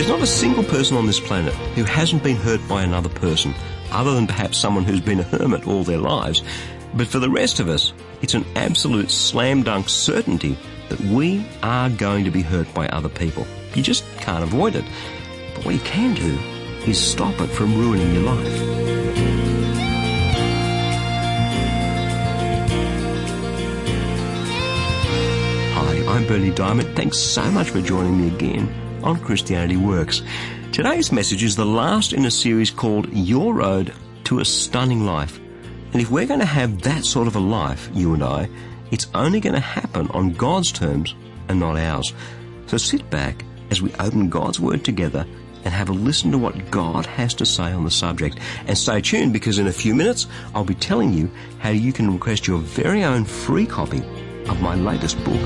There's not a single person on this planet who hasn't been hurt by another person, other than perhaps someone who's been a hermit all their lives. But for the rest of us, it's an absolute slam-dunk certainty that we are going to be hurt by other people. You just can't avoid it. But what you can do is stop it from ruining your life. Hi, I'm Bernie Diamond. Thanks so much for joining me again on Christianity Works. Today's message is the last in a series called Your Road to a Stunning Life. And if we're going to have that sort of a life, you and I, it's only going to happen on God's terms and not ours. So sit back as we open God's Word together and have a listen to what God has to say on the subject. And stay tuned, because in a few minutes I'll be telling you how you can request your very own free copy of my latest book.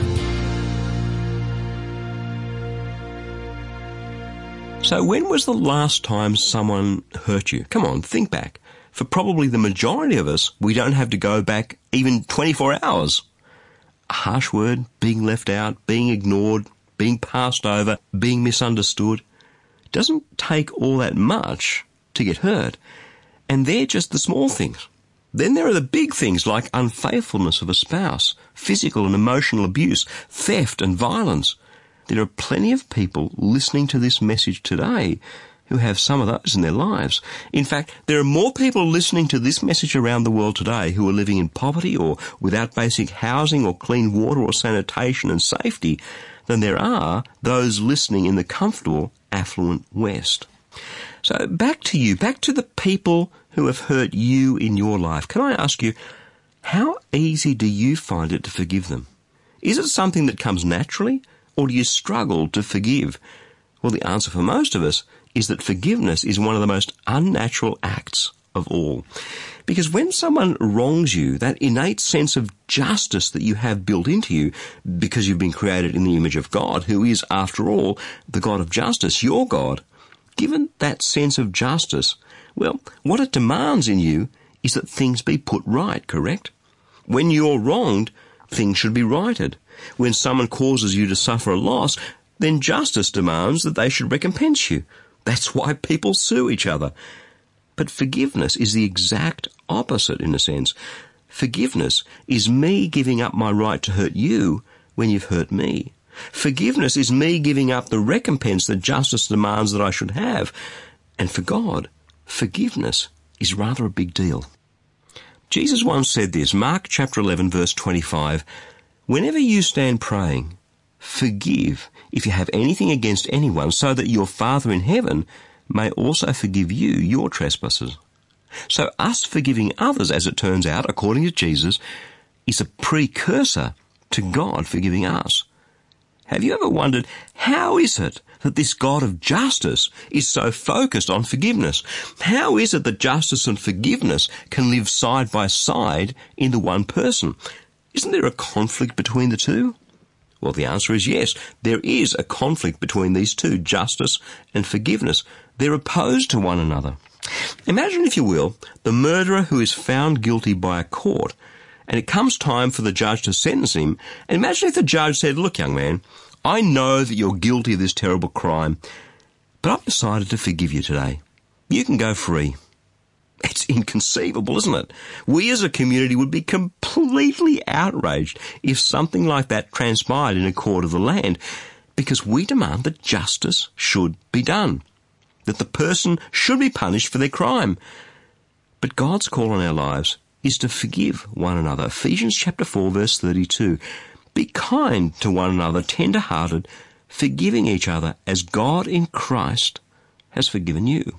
So when was the last time someone hurt you? Come on, think back. For probably the majority of us, we don't have to go back even 24 hours. A harsh word, being left out, being ignored, being passed over, being misunderstood. It doesn't take all that much to get hurt. And they're just the small things. Then there are the big things like unfaithfulness of a spouse, physical and emotional abuse, theft and violence. There are plenty of people listening to this message today who have some of those in their lives. In fact, there are more people listening to this message around the world today who are living in poverty or without basic housing or clean water or sanitation and safety than there are those listening in the comfortable, affluent West. So back to you, back to the people who have hurt you in your life. Can I ask you, how easy do you find it to forgive them? Is it something that comes naturally, or do you struggle to forgive? Well, the answer for most of us is that forgiveness is one of the most unnatural acts of all. Because when someone wrongs you, that innate sense of justice that you have built into you, because you've been created in the image of God, who is, after all, the God of justice, your God, given that sense of justice, well, what it demands in you is that things be put right, correct? When you're wronged, things should be righted. When someone causes you to suffer a loss, then justice demands that they should recompense you. That's why people sue each other. But forgiveness is the exact opposite in a sense. Forgiveness is me giving up my right to hurt you when you've hurt me. Forgiveness is me giving up the recompense that justice demands that I should have. And for God, forgiveness is rather a big deal. Jesus once said this, Mark chapter 11, verse 25, "Whenever you stand praying, forgive if you have anything against anyone, so that your Father in heaven may also forgive you your trespasses." So us forgiving others, as it turns out, according to Jesus, is a precursor to God forgiving us. Have you ever wondered, how is it that this God of justice is so focused on forgiveness? How is it that justice and forgiveness can live side by side in the one person? Isn't there a conflict between the two? Well, the answer is yes. There is a conflict between these two, justice and forgiveness. They're opposed to one another. Imagine, if you will, the murderer who is found guilty by a court, and it comes time for the judge to sentence him. And imagine if the judge said, "Look, young man, I know that you're guilty of this terrible crime, but I've decided to forgive you today. You can go free." It's inconceivable, isn't it? We as a community would be completely outraged if something like that transpired in a court of the land, because we demand that justice should be done, that the person should be punished for their crime. But God's call on our lives is to forgive one another. Ephesians chapter 4, verse 32. "Be kind to one another, tender-hearted, forgiving each other as God in Christ has forgiven you."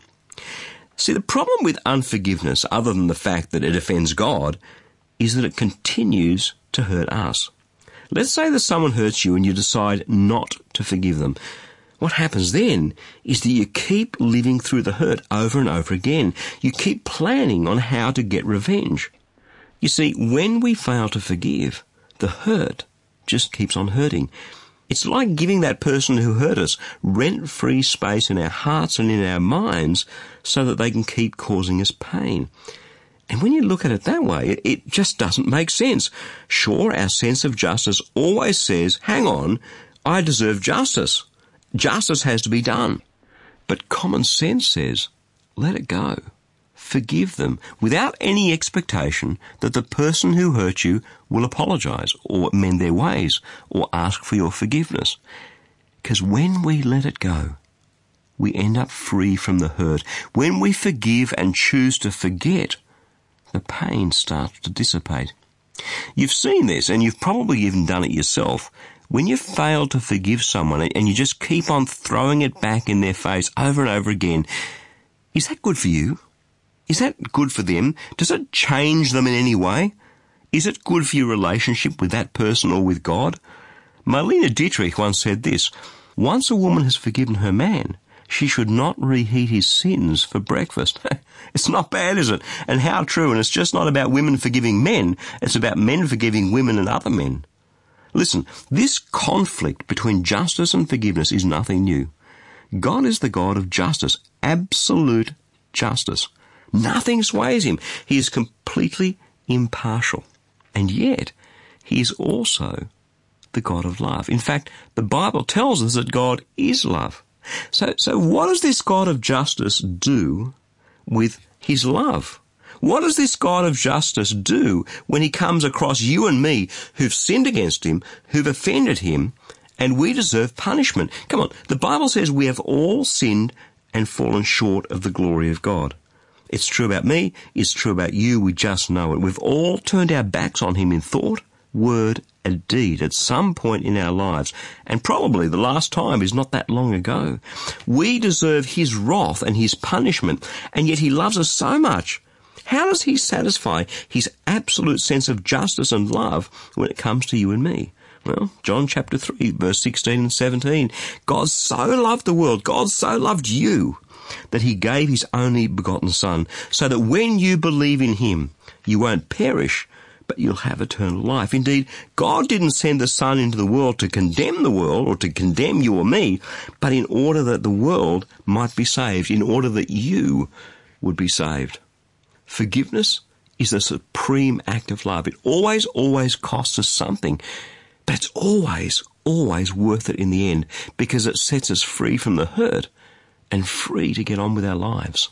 See, the problem with unforgiveness, other than the fact that it offends God, is that it continues to hurt us. Let's say that someone hurts you and you decide not to forgive them. What happens then is that you keep living through the hurt over and over again. You keep planning on how to get revenge. You see, when we fail to forgive, the hurt just keeps on hurting. It's like giving that person who hurt us rent-free space in our hearts and in our minds so that they can keep causing us pain. And when you look at it that way, it just doesn't make sense. Sure, our sense of justice always says, hang on, I deserve justice. Justice has to be done. But common sense says, let it go. Forgive them without any expectation that the person who hurt you will apologize or mend their ways or ask for your forgiveness. Because when we let it go, we end up free from the hurt. When we forgive and choose to forget, the pain starts to dissipate. You've seen this, and you've probably even done it yourself. When you fail to forgive someone and you just keep on throwing it back in their face over and over again, is that good for you? Is that good for them? Does it change them in any way? Is it good for your relationship with that person or with God? Marlene Dietrich once said this, once a woman has forgiven her man, she should not reheat his sins for breakfast. It's not bad, is it? And how true. And it's just not about women forgiving men. It's about men forgiving women and other men. Listen, this conflict between justice and forgiveness is nothing new. God is the God of justice, absolute justice. Nothing sways him. He is completely impartial. And yet, he is also the God of love. In fact, the Bible tells us that God is love. So what does this God of justice do with his love? What does this God of justice do when he comes across you and me who've sinned against him, who've offended him, and we deserve punishment? Come on, the Bible says we have all sinned and fallen short of the glory of God. It's true about me, it's true about you, we just know it. We've all turned our backs on him in thought, word, and deed at some point in our lives, and probably the last time is not that long ago. We deserve his wrath and his punishment, and yet he loves us so much. How does he satisfy his absolute sense of justice and love when it comes to you and me? Well, John chapter 3, verse 16 and 17. God so loved the world, God so loved you, that he gave his only begotten Son, so that when you believe in him, you won't perish, but you'll have eternal life. Indeed, God didn't send the Son into the world to condemn the world or to condemn you or me, but in order that the world might be saved, in order that you would be saved. Forgiveness is a supreme act of love. It always costs us something, but it's always worth it in the end because it sets us free from the hurt and free to get on with our lives.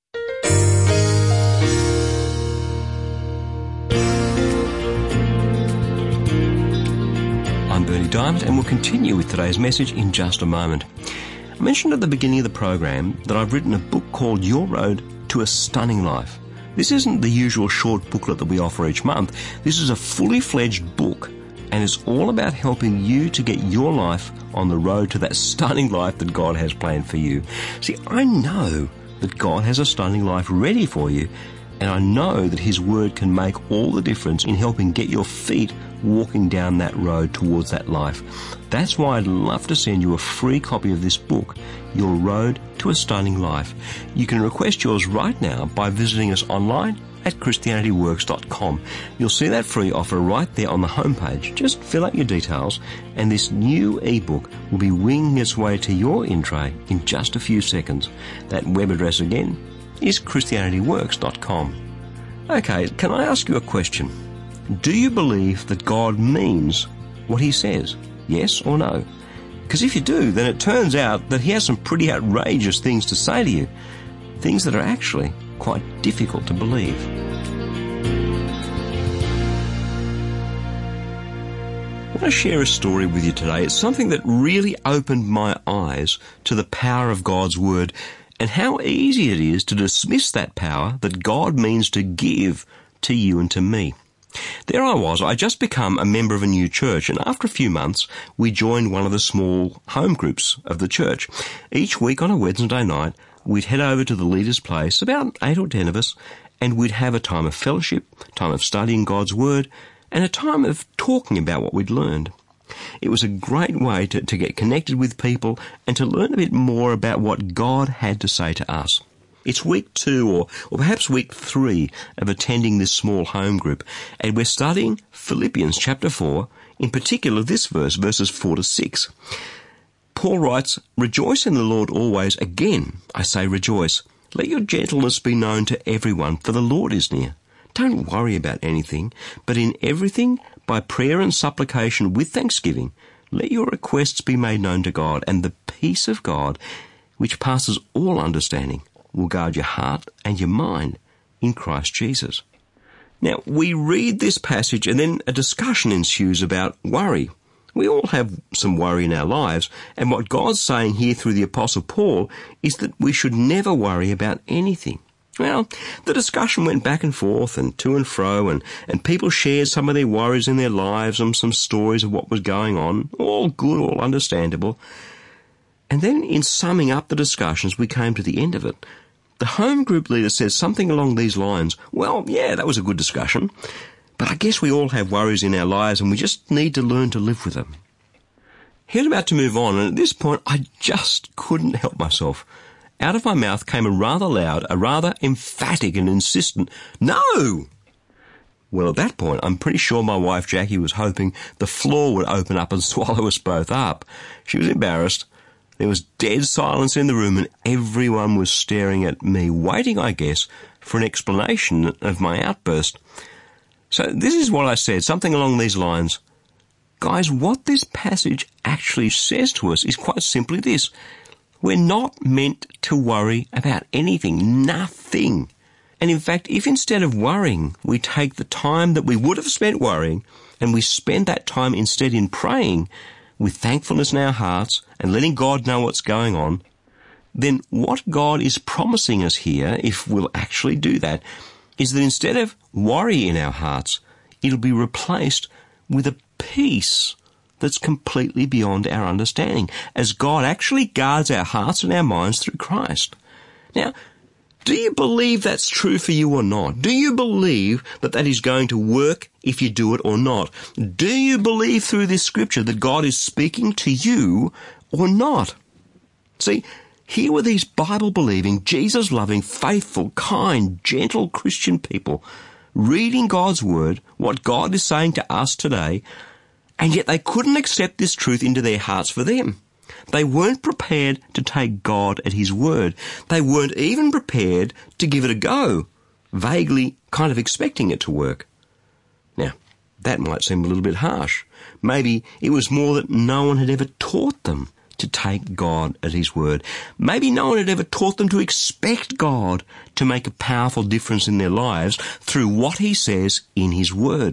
I'm Bernie Diamond, and we'll continue with today's message in just a moment. I mentioned at the beginning of the program that I've written a book called Your Road to a Stunning Life. This isn't the usual short booklet that we offer each month. This is a fully fledged book, and it's all about helping you to get your life on the road to that stunning life that God has planned for you. See, I know that God has a stunning life ready for you, and I know that his word can make all the difference in helping get your feet walking down that road towards that life. That's why I'd love to send you a free copy of this book, Your Road to a Stunning Life. You can request yours right now by visiting us online at ChristianityWorks.com. You'll see that free offer right there on the homepage. Just fill out your details and this new ebook will be winging its way to your in tray in just a few seconds. That web address again is ChristianityWorks.com. Okay, can I ask you a question? Do you believe that God means what he says? Yes or no? Because if you do, then it turns out that he has some pretty outrageous things to say to you. Things that are actually quite difficult to believe. I want to share a story with you today. It's something that really opened my eyes to the power of God's word and how easy it is to dismiss that power that God means to give to you and to me. There I was. I just become a member of a new church, and after a few months, we joined one of the small home groups of the church. Each week on a Wednesday night, we'd head over to the leader's place, about 8 or 10 of us, and we'd have a time of fellowship, time of studying God's word, and a time of talking about what we'd learned. It was a great way to get connected with people and to learn a bit more about what God had to say to us. It's week 2 or perhaps week 3 of attending this small home group, and we're studying Philippians chapter 4, in particular this verse, verses 4 to 6. Paul writes, "Rejoice in the Lord always. Again, I say rejoice. Let your gentleness be known to everyone, for the Lord is near. Don't worry about anything, but in everything, by prayer and supplication with thanksgiving, let your requests be made known to God, and the peace of God, which passes all understanding, will guard your heart and your mind in Christ Jesus. Now, we read this passage and then a discussion ensues about worry. We all have some worry in our lives, and what God's saying here through the Apostle Paul is that we should never worry about anything. Well, the discussion went back and forth and to and fro, and people shared some of their worries in their lives and some stories of what was going on. All good, all understandable. And then in summing up the discussions, we came to the end of it. The home group leader says something along these lines. Well, yeah, that was a good discussion, but I guess we all have worries in our lives and we just need to learn to live with them. He was about to move on, and at this point I just couldn't help myself. Out of my mouth came a rather loud, a rather emphatic and insistent, "No!" Well, at that point, I'm pretty sure my wife Jackie was hoping the floor would open up and swallow us both up. She was embarrassed. There was dead silence in the room and everyone was staring at me, waiting, I guess, for an explanation of my outburst. So this is what I said, something along these lines. Guys, what this passage actually says to us is quite simply this. We're not meant to worry about anything, nothing. And in fact, if instead of worrying, we take the time that we would have spent worrying and we spend that time instead in praying, with thankfulness in our hearts and letting God know what's going on, then what God is promising us here, if we'll actually do that, is that instead of worry in our hearts, it'll be replaced with a peace that's completely beyond our understanding, as God actually guards our hearts and our minds through Christ. Now, do you believe that's true for you or not? Do you believe that that is going to work if you do it or not? Do you believe through this scripture that God is speaking to you or not? See, here were these Bible-believing, Jesus-loving, faithful, kind, gentle Christian people reading God's word, what God is saying to us today, and yet they couldn't accept this truth into their hearts for them. They weren't prepared to take God at his word. They weren't even prepared to give it a go, vaguely kind of expecting it to work. Now, that might seem a little bit harsh. Maybe it was more that no one had ever taught them to take God at his word. Maybe no one had ever taught them to expect God to make a powerful difference in their lives through what he says in his word.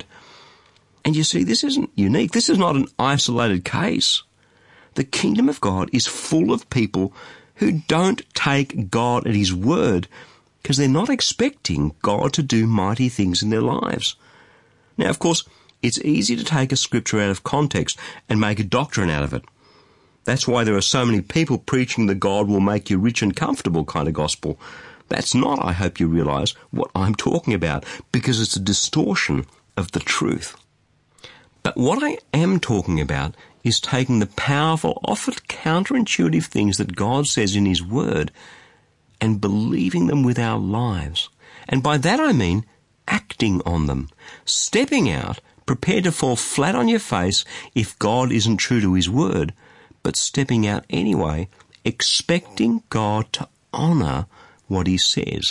And you see, this isn't unique. This is not an isolated case. The kingdom of God is full of people who don't take God at his word because they're not expecting God to do mighty things in their lives. Now, of course, it's easy to take a scripture out of context and make a doctrine out of it. That's why there are so many people preaching the God will make you rich and comfortable kind of gospel. That's not, I hope you realize, what I'm talking about, because it's a distortion of the truth. But what I am talking about is taking the powerful, often counterintuitive things that God says in his word and believing them with our lives. And by that I mean acting on them, stepping out, prepared to fall flat on your face if God isn't true to his word, but stepping out anyway, expecting God to honour what he says.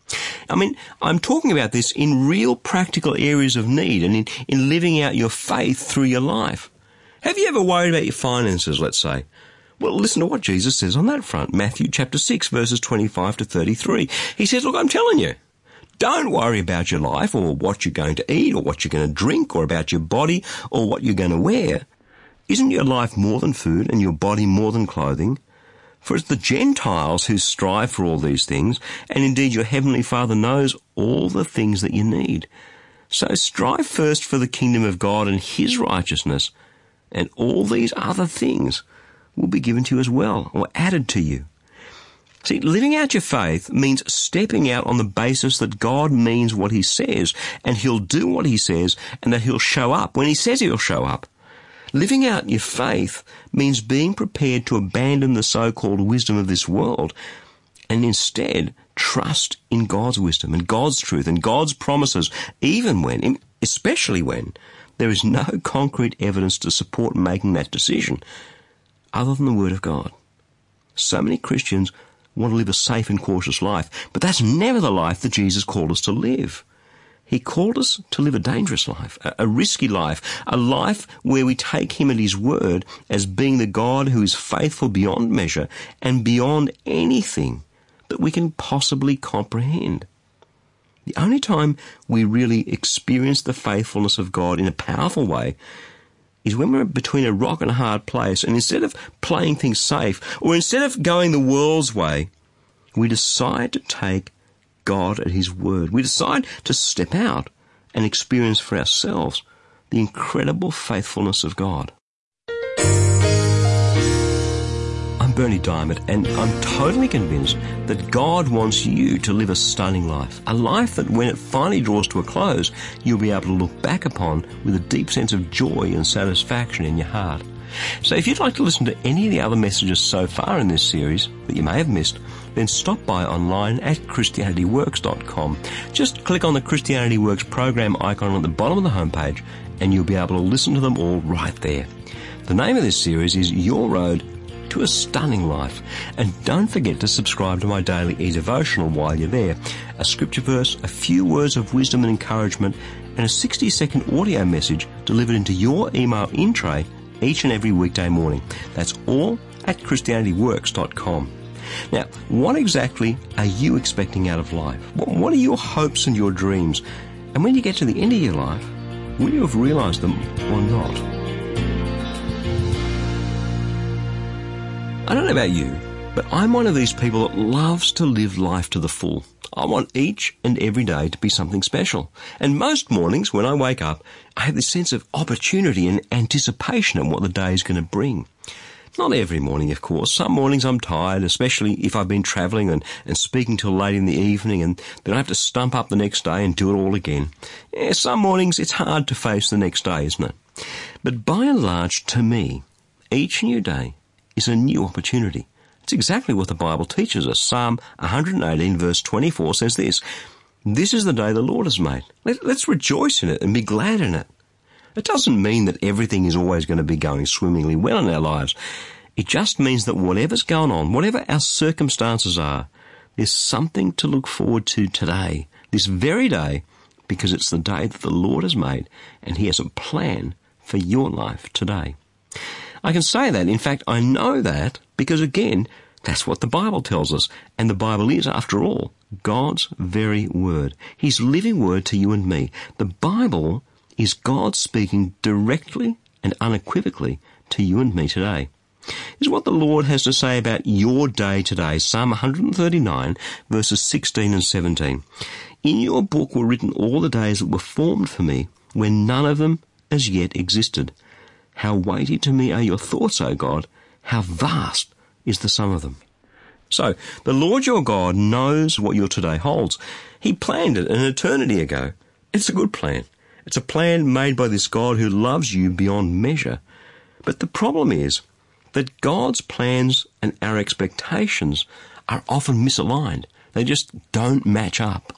I mean, I'm talking about this in real practical areas of need and in living out your faith through your life. Have you ever worried about your finances, let's say? Well, listen to what Jesus says on that front. Matthew chapter 6, verses 25 to 33. He says, look, I'm telling you, don't worry about your life or what you're going to eat or what you're going to drink or about your body or what you're going to wear. Isn't your life more than food and your body more than clothing? For it's the Gentiles who strive for all these things, and indeed your heavenly Father knows all the things that you need. So strive first for the kingdom of God and his righteousness, and all these other things will be given to you as well, or added to you. See, living out your faith means stepping out on the basis that God means what he says, and he'll do what he says, and that he'll show up when he says he'll show up. Living out your faith means being prepared to abandon the so-called wisdom of this world and instead trust in God's wisdom and God's truth and God's promises, even when, especially when, there is no concrete evidence to support making that decision other than the Word of God. So many Christians want to live a safe and cautious life, but that's never the life that Jesus called us to live. He called us to live a dangerous life, a risky life, a life where we take him at his word as being the God who is faithful beyond measure and beyond anything that we can possibly comprehend. The only time we really experience the faithfulness of God in a powerful way is when we're between a rock and a hard place, and instead of playing things safe, or instead of going the world's way, we decide to take God at his word. We decide to step out and experience for ourselves the incredible faithfulness of God. I'm Bernie Diamond, and I'm totally convinced that God wants you to live a stunning life. A life that when it finally draws to a close, you'll be able to look back upon with a deep sense of joy and satisfaction in your heart. So if you'd like to listen to any of the other messages so far in this series that you may have missed, then stop by online at ChristianityWorks.com. Just click on the Christianity Works program icon at the bottom of the homepage and you'll be able to listen to them all right there. The name of this series is Your Road to a Stunning Life. And don't forget to subscribe to my daily e-devotional while you're there. A scripture verse, a few words of wisdom and encouragement, and a 60-second audio message delivered into your email in tray each and every weekday morning. That's all at ChristianityWorks.com. Now, what exactly are you expecting out of life? What are your hopes and your dreams? And when you get to the end of your life, will you have realized them or not? I don't know about you, but I'm one of these people that loves to live life to the full. I want each and every day to be something special. And most mornings when I wake up, I have this sense of opportunity and anticipation of what the day is going to bring. Not every morning, of course. Some mornings I'm tired, especially if I've been travelling and speaking till late in the evening, and then I have to stump up the next day and do it all again. Yeah, some mornings it's hard to face the next day, isn't it? But by and large, to me, each new day is a new opportunity. It's exactly what the Bible teaches us. Psalm 118 verse 24 says this: "This is the day the Lord has made. Let's rejoice in it and be glad in it." It doesn't mean that everything is always going to be going swimmingly well in our lives. It just means that whatever's going on, whatever our circumstances are, there's something to look forward to today, this very day, because it's the day that the Lord has made, and he has a plan for your life today. I can say that, in fact, I know that, because again, that's what the Bible tells us. And the Bible is, after all, God's very word. His living word to you and me. The Bible is God speaking directly and unequivocally to you and me today. This is what the Lord has to say about your day today. Psalm 139, verses 16 and 17. "In your book were written all the days that were formed for me, when none of them as yet existed. How weighty to me are your thoughts, O God. How vast is the sum of them." So, the Lord your God knows what your today holds. He planned it an eternity ago. It's a good plan. It's a plan made by this God who loves you beyond measure. But the problem is that God's plans and our expectations are often misaligned. They just don't match up.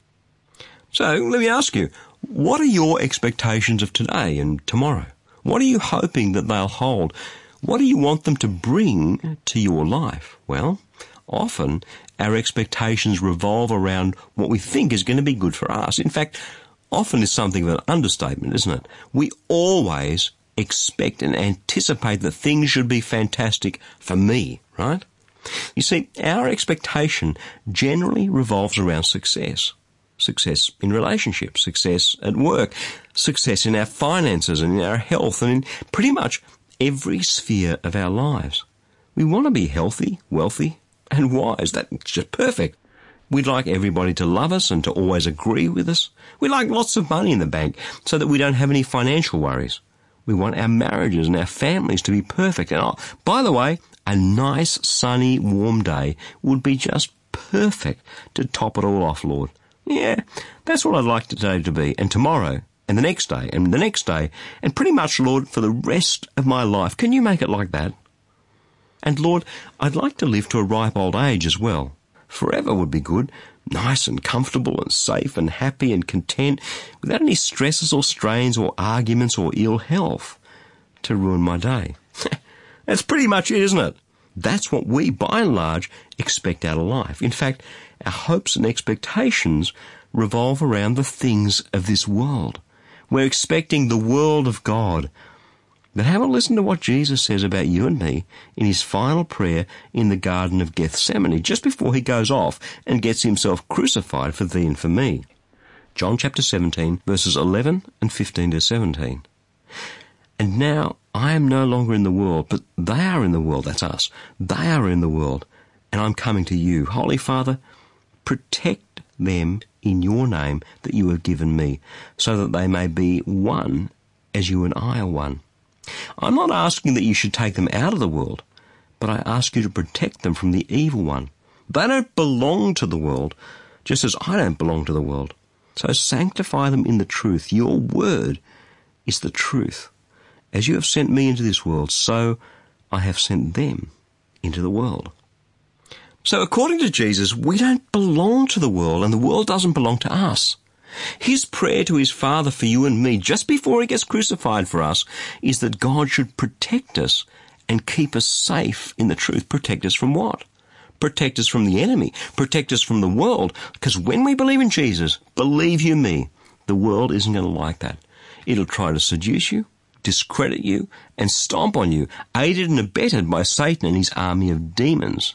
So, let me ask you, what are your expectations of today and tomorrow? What are you hoping that they'll hold? What do you want them to bring to your life? Well, often our expectations revolve around what we think is going to be good for us. In fact, often is something of an understatement, isn't it? We always expect and anticipate that things should be fantastic for me, right? You see, our expectation generally revolves around success. Success in relationships, success at work, success in our finances and in our health, and in pretty much every sphere of our lives. We want to be healthy, wealthy, and wise. That's just perfect. We'd like everybody to love us and to always agree with us. We like lots of money in the bank so that we don't have any financial worries. We want our marriages and our families to be perfect. And by the way, a nice, sunny, warm day would be just perfect to top it all off, Lord. Yeah, that's what I'd like today to be, and tomorrow, and the next day, and the next day, and pretty much, Lord, for the rest of my life. Can you make it like that? And Lord, I'd like to live to a ripe old age as well. Forever would be good, nice and comfortable and safe and happy and content, without any stresses or strains or arguments or ill health to ruin my day. That's pretty much it, isn't it? That's what we, by and large, expect out of life. In fact, our hopes and expectations revolve around the things of this world. We're expecting the world of God. But have a listen to what Jesus says about you and me in his final prayer in the Garden of Gethsemane, just before he goes off and gets himself crucified for thee and for me. John chapter 17, verses 11 and 15 to 17. And now I am no longer in the world, but they are in the world, that's us. They are in the world, and I'm coming to you. Holy Father, protect them in your name that you have given me, so that they may be one as you and I are one. I'm not asking that you should take them out of the world, but I ask you to protect them from the evil one. They don't belong to the world, just as I don't belong to the world. So sanctify them in the truth. Your word is the truth. As you have sent me into this world, so I have sent them into the world. So according to Jesus, we don't belong to the world, and the world doesn't belong to us. His prayer to his Father for you and me, just before he gets crucified for us, is that God should protect us and keep us safe in the truth. Protect us from what? Protect us from the enemy. Protect us from the world. Because when we believe in Jesus, believe you me, the world isn't going to like that. It'll try to seduce you, discredit you, and stomp on you, aided and abetted by Satan and his army of demons.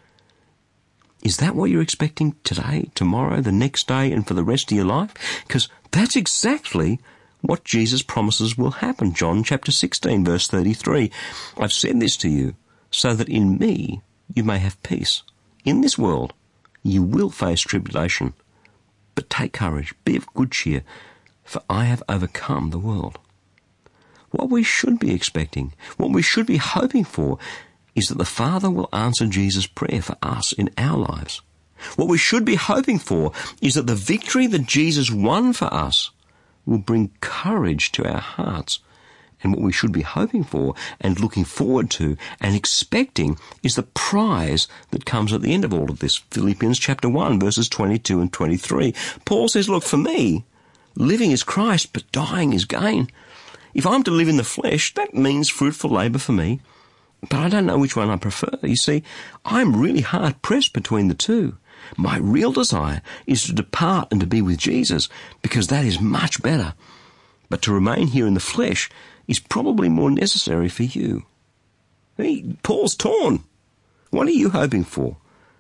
Is that what you're expecting today, tomorrow, the next day, and for the rest of your life? Because that's exactly what Jesus promises will happen. John chapter 16, verse 33. I've said this to you, so that in me you may have peace. In this world you will face tribulation. But take courage, be of good cheer, for I have overcome the world. What we should be expecting, what we should be hoping for, is that the Father will answer Jesus' prayer for us in our lives. What we should be hoping for is that the victory that Jesus won for us will bring courage to our hearts. And what we should be hoping for and looking forward to and expecting is the prize that comes at the end of all of this. Philippians chapter 1, verses 22 and 23. Paul says, look, for me, living is Christ, but dying is gain. If I'm to live in the flesh, that means fruitful labour for me. But I don't know which one I prefer. You see, I'm really hard-pressed between the two. My real desire is to depart and to be with Jesus, because that is much better. But to remain here in the flesh is probably more necessary for you. Paul's torn. What are you hoping for?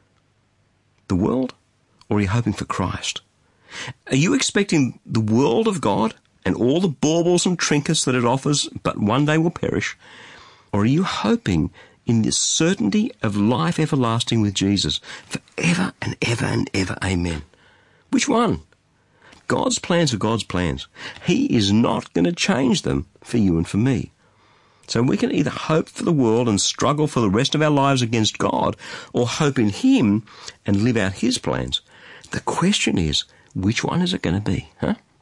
The world? Or are you hoping for Christ? Are you expecting the world of God and all the baubles and trinkets that it offers, but one day will perish? Or are you hoping in the certainty of life everlasting with Jesus forever and ever and ever? Amen. Which one? God's plans are God's plans. He is not going to change them for you and for me. So we can either hope for the world and struggle for the rest of our lives against God, or hope in Him and live out His plans. The question is, which one is it going to be?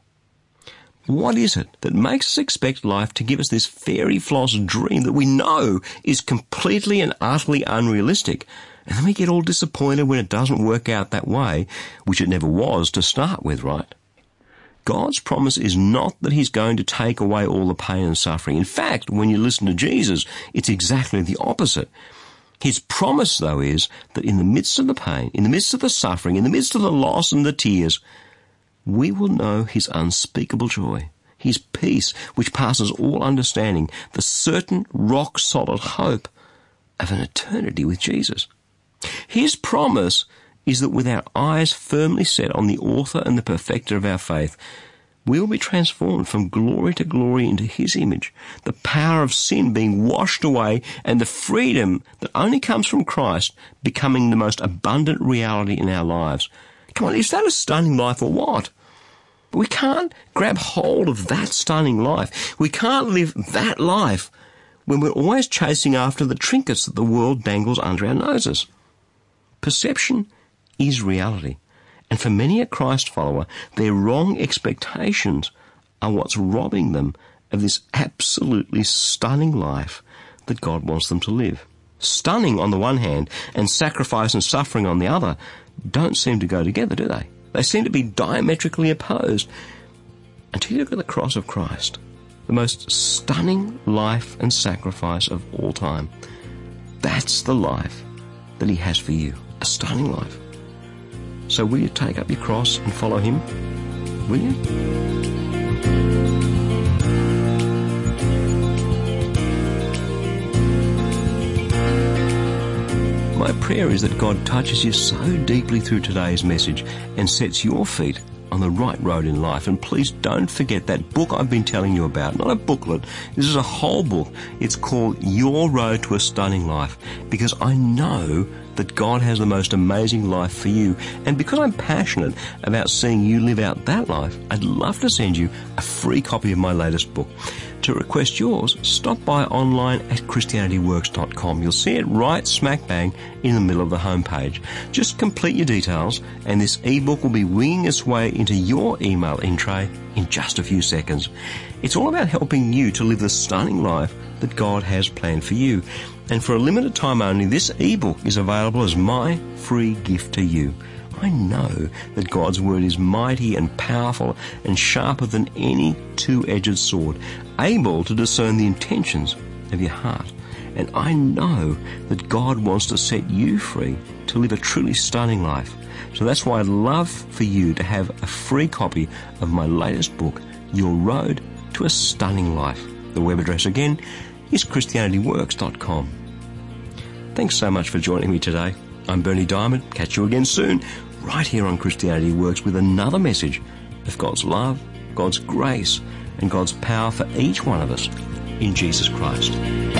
What is it that makes us expect life to give us this fairy floss dream that we know is completely and utterly unrealistic? And then we get all disappointed when it doesn't work out that way, which it never was to start with, right? God's promise is not that He's going to take away all the pain and suffering. In fact, when you listen to Jesus, it's exactly the opposite. His promise, though, is that in the midst of the pain, in the midst of the suffering, in the midst of the loss and the tears, we will know His unspeakable joy, His peace, which passes all understanding, the certain rock-solid hope of an eternity with Jesus. His promise is that with our eyes firmly set on the author and the perfecter of our faith, we will be transformed from glory to glory into His image, the power of sin being washed away, and the freedom that only comes from Christ becoming the most abundant reality in our lives. Come on, is that a stunning life or what? We can't grab hold of that stunning life. We can't live that life when we're always chasing after the trinkets that the world dangles under our noses. Perception is reality. And for many a Christ follower, their wrong expectations are what's robbing them of this absolutely stunning life that God wants them to live. Stunning on the one hand and sacrifice and suffering on the other don't seem to go together, do they? They seem to be diametrically opposed until you look at the cross of Christ, the most stunning life and sacrifice of all time. That's the life that He has for you, a stunning life. So will you take up your cross and follow him? Will you? My prayer is that God touches you so deeply through today's message and sets your feet on the right road in life. And please don't forget that book I've been telling you about. Not a booklet. This is a whole book. It's called Your Road to a Stunning Life, because I know that God has the most amazing life for you. And because I'm passionate about seeing you live out that life, I'd love to send you a free copy of my latest book. To request yours, stop by online at ChristianityWorks.com. You'll see it right smack bang in the middle of the homepage. Just complete your details and this ebook will be winging its way into your email in tray in just a few seconds. It's all about helping you to live the stunning life that God has planned for you. And for a limited time only, this ebook is available as my free gift to you. I know that God's Word is mighty and powerful and sharper than any two-edged sword, able to discern the intentions of your heart. And I know that God wants to set you free to live a truly stunning life. So that's why I'd love for you to have a free copy of my latest book, Your Road to a Stunning Life. The web address again is ChristianityWorks.com. Thanks so much for joining me today. I'm Berni Dymet. Catch you again soon, right here on Christianity Works, with another message of God's love, God's grace, and God's power for each one of us in Jesus Christ.